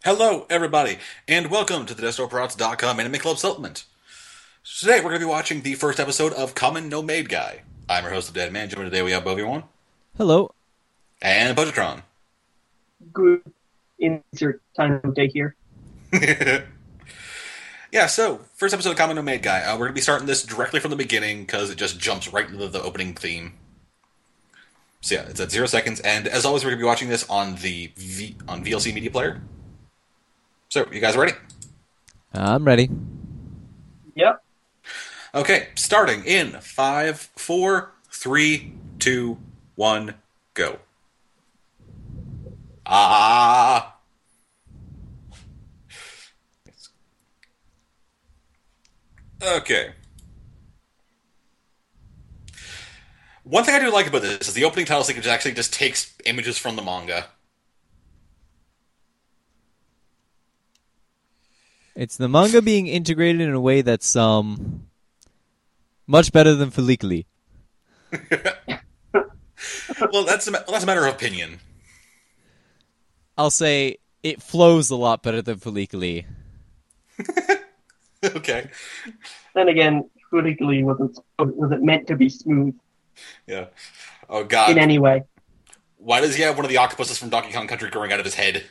Hello, everybody, and welcome to the DesktopProts.com Anime Club Supplement. Today, we're going to be watching the first episode of Kamen no Maid Guy. I'm your host, the Dead Man. Joining today, we have Bovie1 Hello. and Budgetron. Good insert time of day here. Yeah, so, first episode of Kamen no Maid Guy. We're going to be starting this directly from the beginning because it just jumps right into the opening theme. So yeah, it's at 0 seconds, and as always, we're going to be watching this on the VLC Media Player. So, you guys ready? I'm ready. Yep. Okay, starting in 5, 4, 3, 2, 1, go. Ah! Okay. One thing I do like about this is the opening title sequence actually just takes images from the manga. It's the manga being integrated in a way that's much better than Folliculi. Well, that's a matter of opinion. I'll say it flows a lot better than Folliculi. Okay. Then again, politically wasn't meant to be smooth Yeah. Oh in god. any way. Why does he have one of the octopuses from Donkey Kong Country growing out of his head?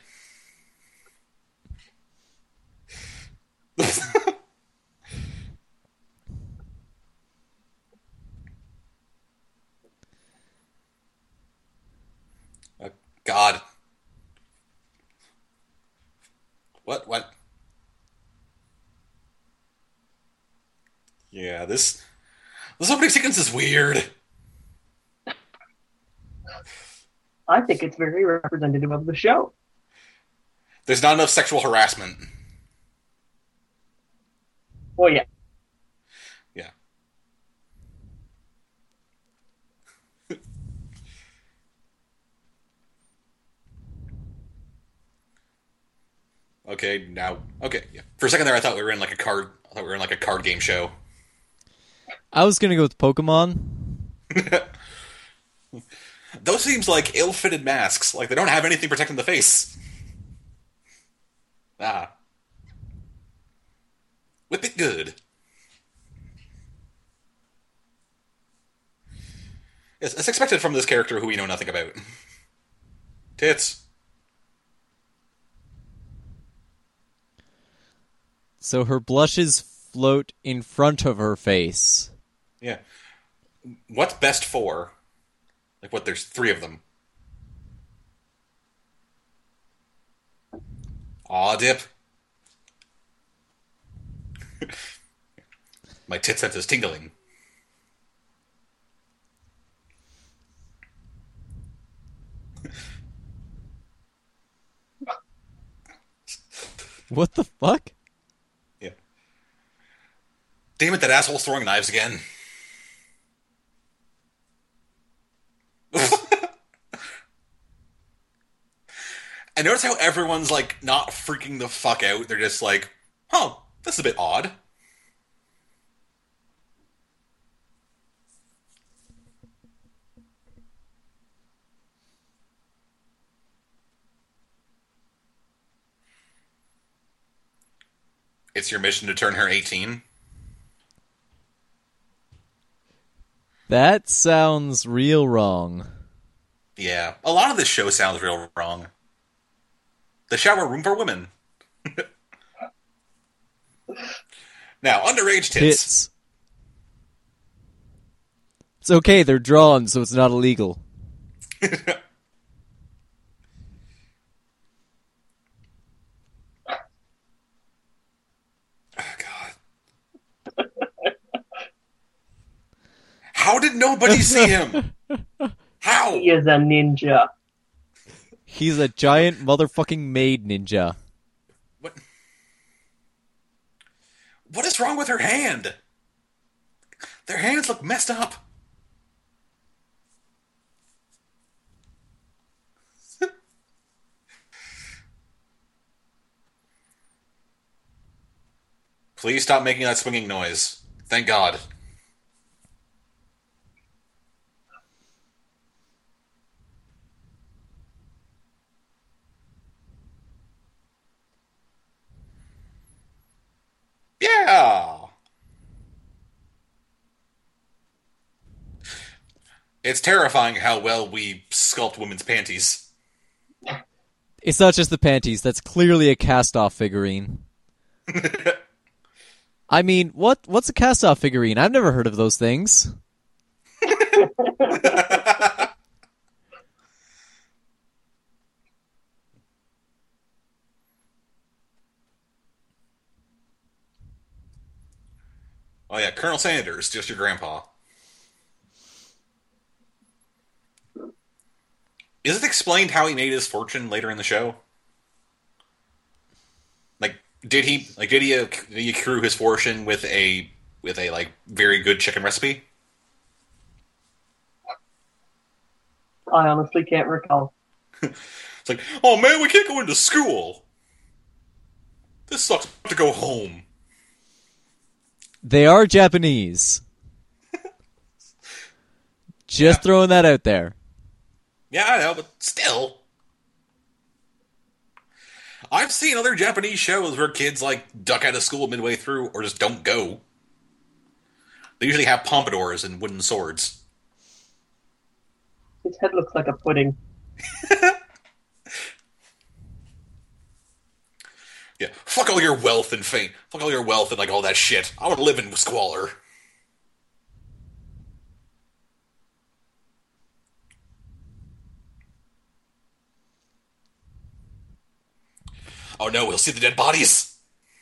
Oh, god. What? Yeah, this opening sequence is weird. I think it's very representative of the show. There's not enough sexual harassment. Oh yeah. Yeah. Okay, now. Okay, yeah. For a second there, I thought we were in like a card. I thought we were in like a card game show. I was gonna go with Pokemon. Those seems like ill-fitted masks. Like they don't have anything protecting the face. Ah, whip it good. It's expected from this character who we know nothing about. Tits. So her blushes float in front of her face. Yeah. What's best for? Like what? There's three of them. Aw, dip. My tit sense is tingling. What the fuck? Yeah. Damn it! That asshole's throwing knives again. I notice how everyone's like not freaking the fuck out. They're just like, "Huh, this is a bit odd." It's your mission to turn her 18. That sounds real wrong. Yeah, a lot of this show sounds real wrong. The shower room for women. Now, underage tits. Tits. It's okay, they're drawn, so it's not illegal. Oh, God. How did nobody see him? How? He is a ninja. He's a giant motherfucking maid ninja. What? What is wrong with her hand? Their hands look messed up. Please stop making that swinging noise. Thank God. It's terrifying how well we sculpt women's panties. It's not just the panties. That's clearly a cast-off figurine. I mean, what's a cast-off figurine? I've never heard of those things. Oh yeah, Colonel Sanders, just your grandpa. Is it explained how he made his fortune later in the show? Like, did he accrue his fortune with a like very good chicken recipe? I honestly can't recall. It's like, oh man, we can't go into school. This sucks. I have to go home. They are Japanese. Just Yeah. throwing that out there. Yeah, I know, but still. I've seen other Japanese shows where kids like duck out of school midway through or just don't go. They usually have pompadours and wooden swords. His head looks like a pudding. Yeah, fuck all your wealth and fame. Fuck all your wealth and like all that shit. I want to live in squalor. Oh no, we'll see the dead bodies.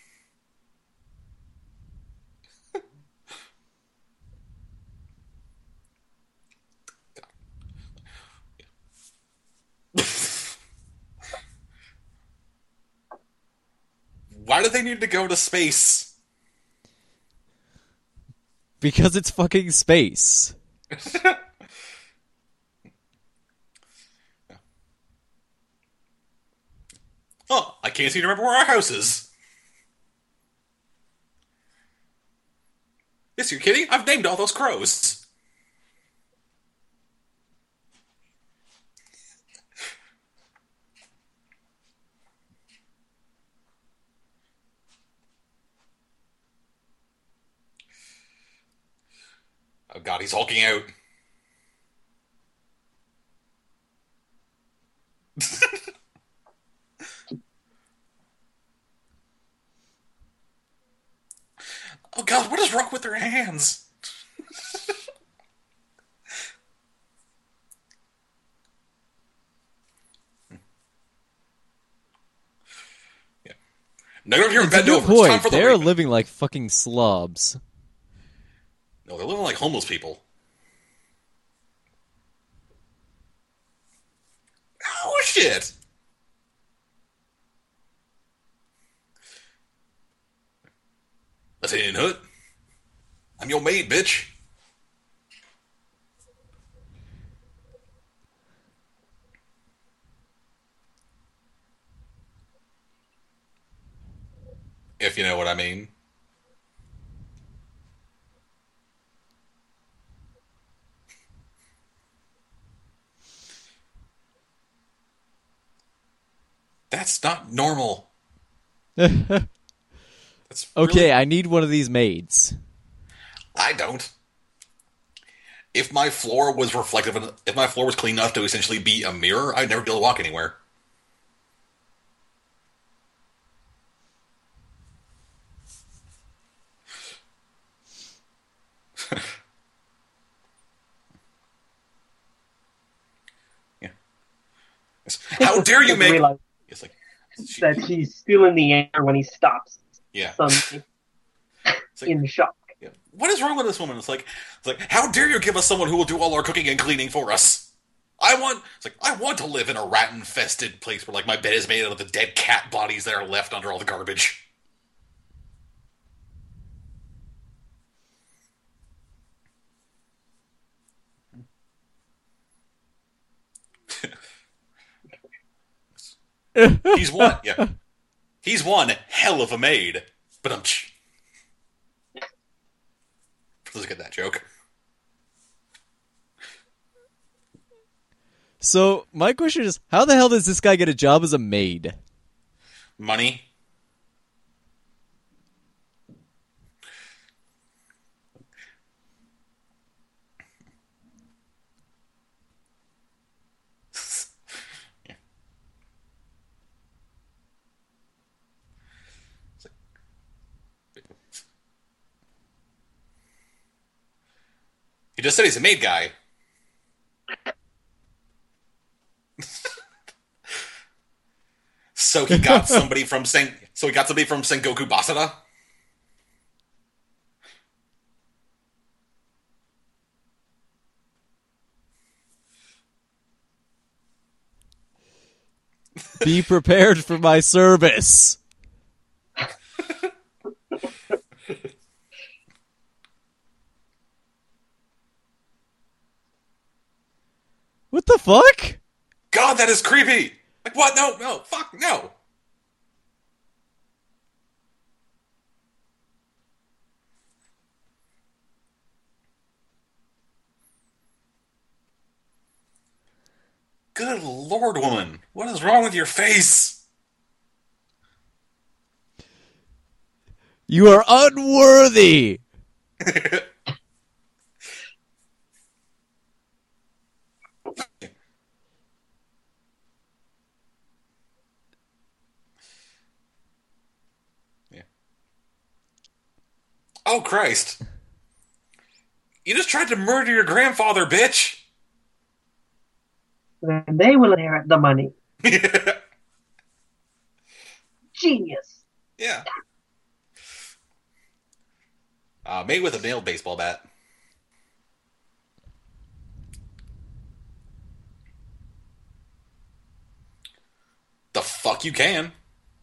Why do they need to go to space? Because it's fucking space. Oh, I can't seem to remember where our house is. Yes, you're kidding? I've named all those crows. Oh god, he's hulking out. Oh god, what is wrong with their hands? Yeah. Now get up here and It's a bend good over. It's time point. for the They're raven. living like fucking slobs. No, they're living like homeless people. Oh shit! That's Indian Hood. I'm your maid, bitch. If you know what I mean. That's not normal. Okay, That's really... I need one of these maids. I don't. If my floor was reflective, if my floor was clean enough to essentially be a mirror, I'd never be able to walk anywhere. Yeah. How dare you make? Realize It's like, that he's still in the air when he stops. yeah. Suddenly, It's like, in shock. yeah. What is wrong with this woman? It's like, how dare you give us someone who will do all our cooking and cleaning for us? I want to live in a rat-infested place where like my bed is made out of the dead cat bodies that are left under all the garbage. He's one, yeah. He's one hell of a maid. But let's get that joke. So, my question is, how the hell does this guy get a job as a maid? Money. He just said he's a maid guy. So he got somebody from Sengoku Basara. Be prepared for my service. What the fuck? God, that is creepy. Like what? No, no, fuck, no. Good Lord, woman. What is wrong with your face? You are unworthy. Yeah. Oh, Christ. You just tried to murder your grandfather, bitch. Then they will inherit the money. Yeah. Genius. Yeah. Made with a nailed baseball bat. The fuck you can.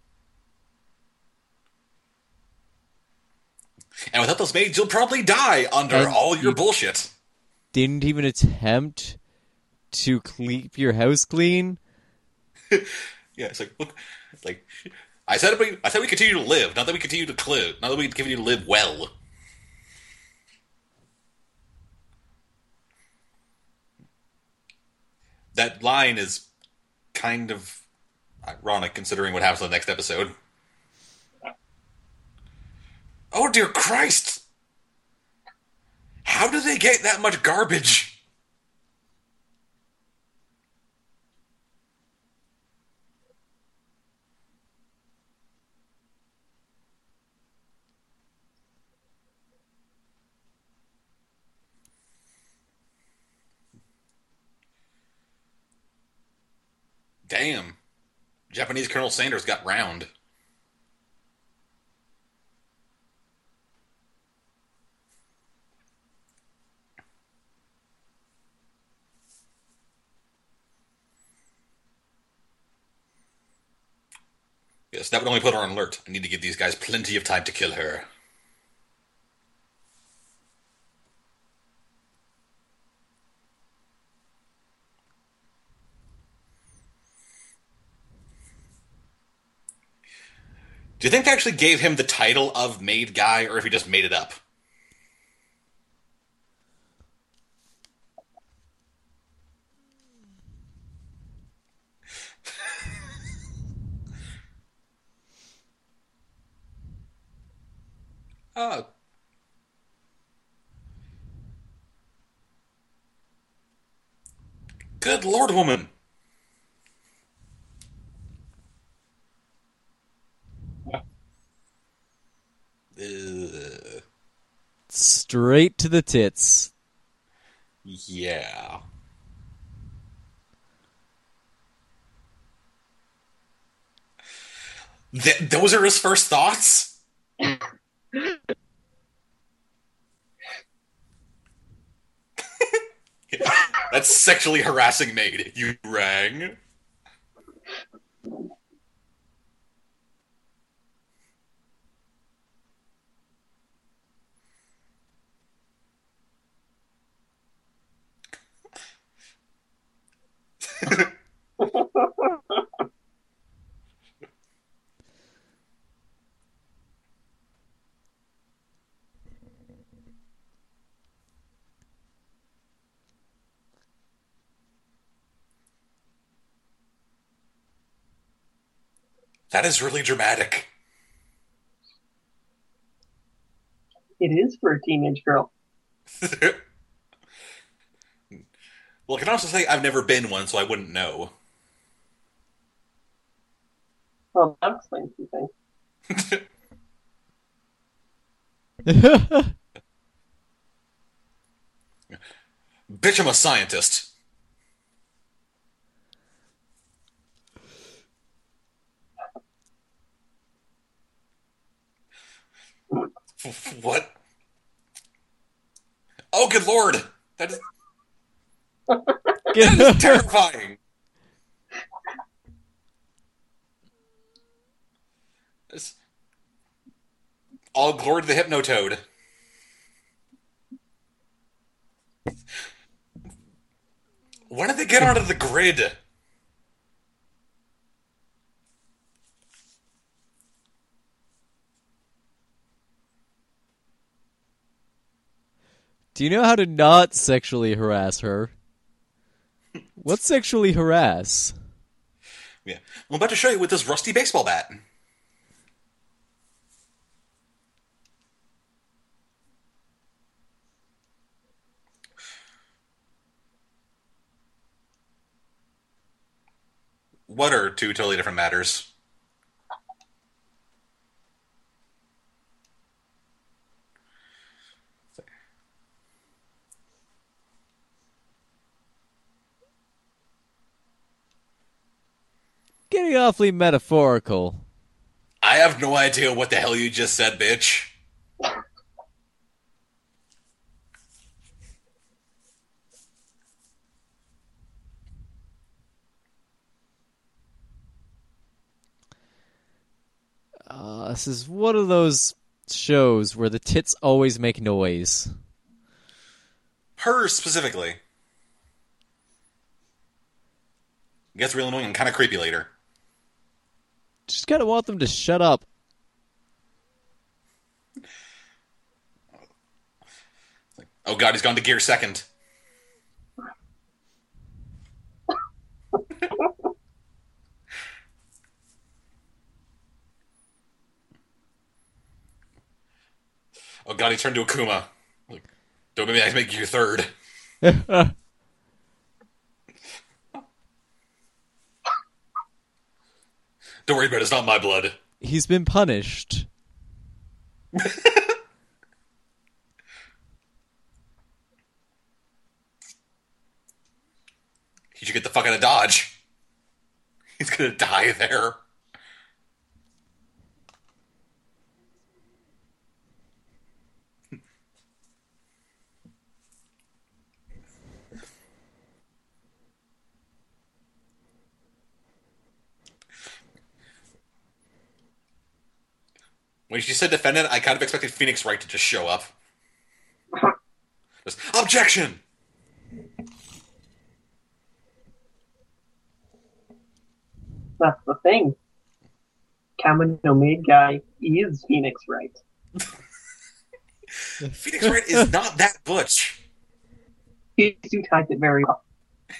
And without those maids, you'll probably die under And all your you- bullshit. Didn't even attempt to keep your house clean. Yeah, it's like, look, it's like, I said we continue to live, not that we continue to live, not that we continue to live well. That line is kind of ironic considering what happens in the next episode. Oh dear Christ! How do they get that much garbage? Damn. Japanese Colonel Sanders got round. Yes, that would only put her on alert. I need to give these guys plenty of time to kill her. Do you think they actually gave him the title of maid guy, or if he just made it up? Oh. Good Lord, woman. Ugh. Straight to the tits. Yeah. Those are his first thoughts? That's sexually harassing maid. You rang. That is really dramatic. It is for a teenage girl. Well, I can also say I've never been one, so I wouldn't know. Well, that explains some things. Bitch, I'm a scientist. What? Oh, good lord! That is terrifying. It's all glory to the Hypnotoad. When did they get onto the grid? Do you know how to not sexually harass her? What sexually harass? Yeah, I'm about to show you with this rusty baseball bat. What are two totally different matters? Getting awfully metaphorical. I have no idea what the hell you just said, bitch. This is one of those shows where the tits always make noise. Hers specifically. Gets real annoying and kind of creepy later. Just kind of want them to shut up. Oh god, he's gone to gear second. Oh god, he turned to Akuma. Like, don't make me make you third. Don't worry about it, it's not my blood. He's been punished. He should get the fuck out of Dodge. He's gonna die there. When she said defendant, I kind of expected Phoenix Wright to just show up. Just, objection! That's the thing. Kamen no Maid guy is Phoenix Wright. Phoenix Wright is not that butch. He suit hides it very well.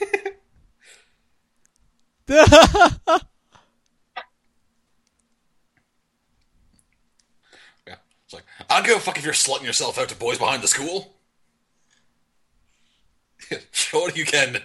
Yeah. It's like, I don't give a fuck if you're slutting yourself out to boys behind the school. Show what you can.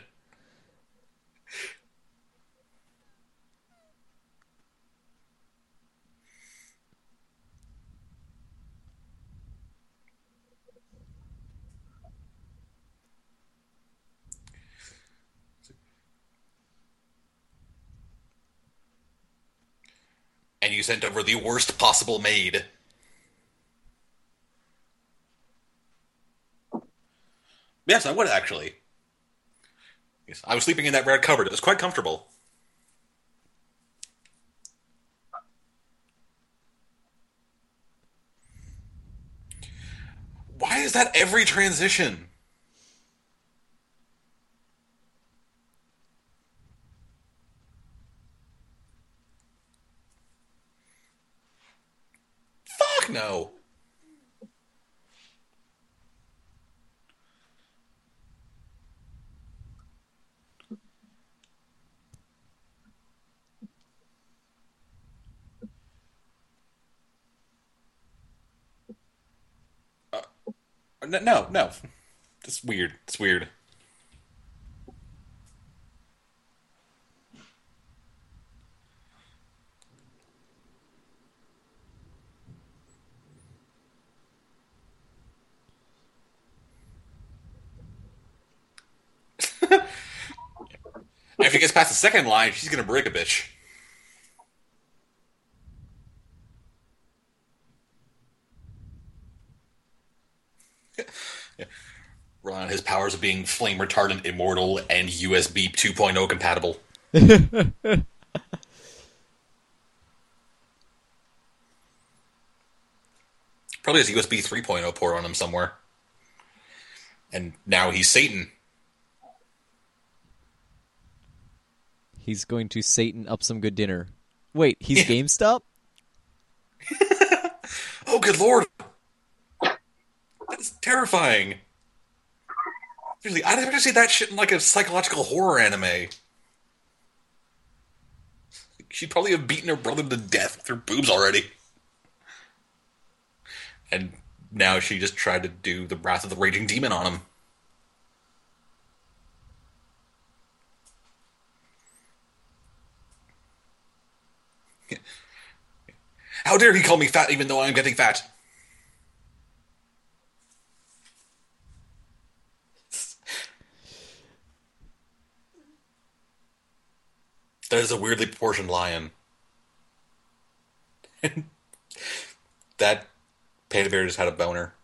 And you sent over the worst possible maid. Yes, I would actually. Yes, I was sleeping in that red cupboard. It was quite comfortable. Why is that every transition? Fuck no. No, no. It's weird. It's weird. if he gets past the second line, she's gonna break a bitch. Relying on his powers of being flame retardant, immortal, and USB 2.0 compatible. Probably has USB 3.0 port on him somewhere. And now he's Satan. He's going to Satan up some good dinner. Wait, he's GameStop? Oh, good lord! That's terrifying. Seriously, I'd never see that shit in like a psychological horror anime. She'd probably have beaten her brother to death with her boobs already. And now she just tried to do the Wrath of the Raging Demon on him. How dare he call me fat even though I'm getting fat? That is a weirdly proportioned lion. That panda bear just had a boner.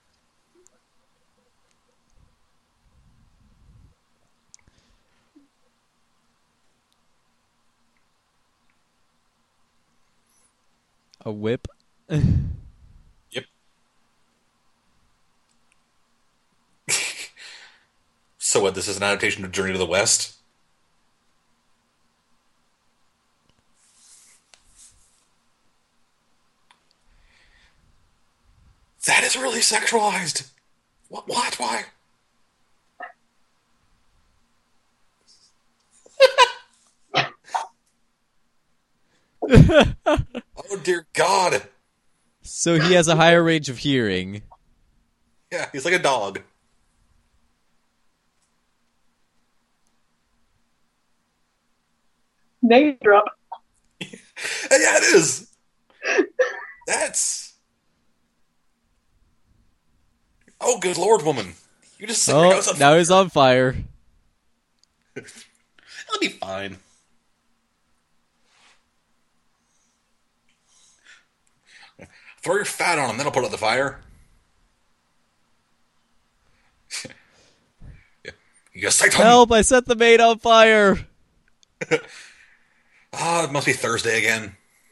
A whip? Yep. So what, this is an adaptation of Journey to the West? That is really sexualized. What? Why? Oh dear God. So he has a higher range of hearing. Yeah, he's like a dog. Name drop. Yeah, it is. That's... Oh, good lord, woman. You just set your house on now fire. he's on fire. It'll be fine. Throw your fat on him, then I'll put out the fire. Yeah. You got sight on him. Help, I set the maid on fire. Ah, it must be Thursday again.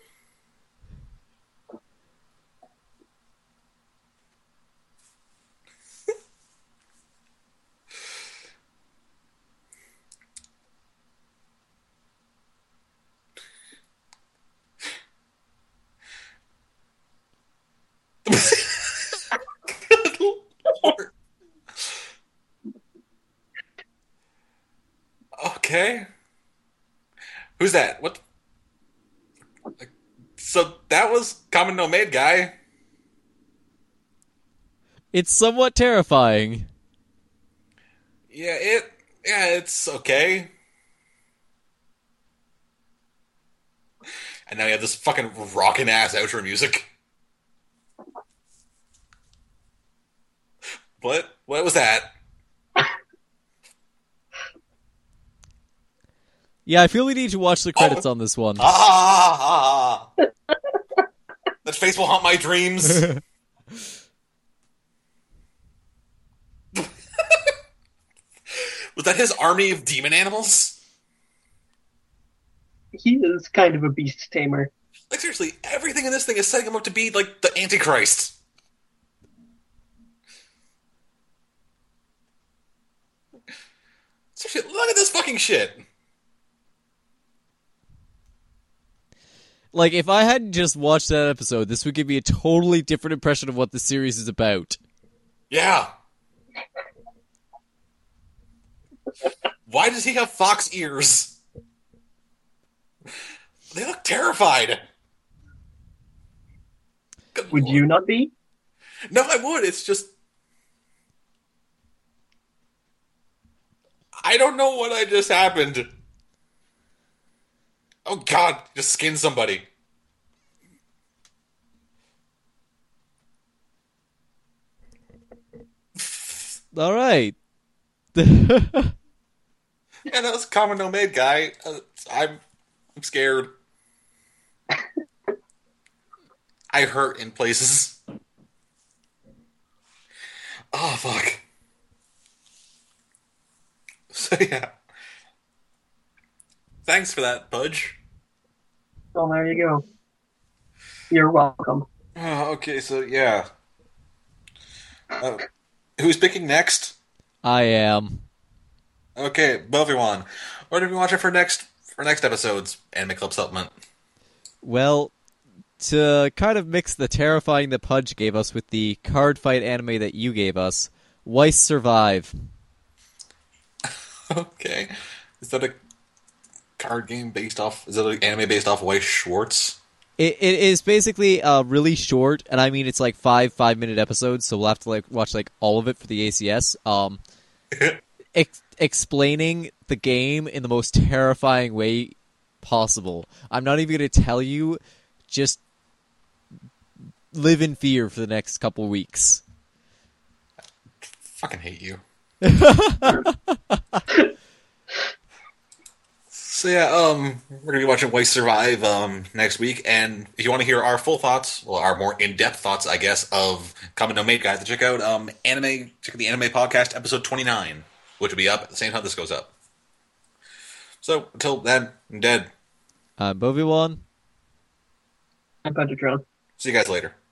Good lord. Okay. Who's that? What? So that was Common No Maid guy. It's somewhat terrifying. Yeah, it's okay. And now you have this fucking rockin' ass outro music. What? What was that? Yeah, I feel we need to watch the credits on this one. Ah! That face will haunt my dreams. Was that his army of demon animals? He is kind of a beast tamer. Like, seriously, everything in this thing is setting him up to be, like, the Antichrist. Seriously, look at this fucking shit. Like, if I hadn't just watched that episode, this would give me a totally different impression of what the series is about. Yeah. Why does he have fox ears? They look terrified. Good Would lord. you not be? No, I would. It's just... I don't know what just happened. Oh god, just skin somebody. All right. Yeah, that was Common No Maid guy. I'm scared. I hurt in places. Oh fuck. So yeah. Thanks for that, Pudge. Well, there you go. You're welcome. Oh, okay, so yeah. Uh, who's picking next? I am. Okay, Bovywan. What are we watching for next episode's Anime Club supplement? Well, to kind of mix the terrifying that Pudge gave us with the card fight anime that you gave us, Weiss Survive. Okay. Is that a card game based off? Is it an anime based off Weiss Schwartz? It is basically really short, and I mean it's like 5-minute episodes, so we'll have to like watch like all of it for the ACS. Explaining the game in the most terrifying way possible. I'm not even going to tell you. Just live in fear for the next couple weeks. Fucking hate you. So yeah, we're gonna be watching Weiss Survive next week, and if you want to hear our full thoughts, well, our more in-depth thoughts, I guess, of Kamen no Maid guys, check out check out the Anime Podcast episode 29, which will be up at the same time this goes up. So until then, I'm dead. Bovywan. I'm Pentatron. See you guys later.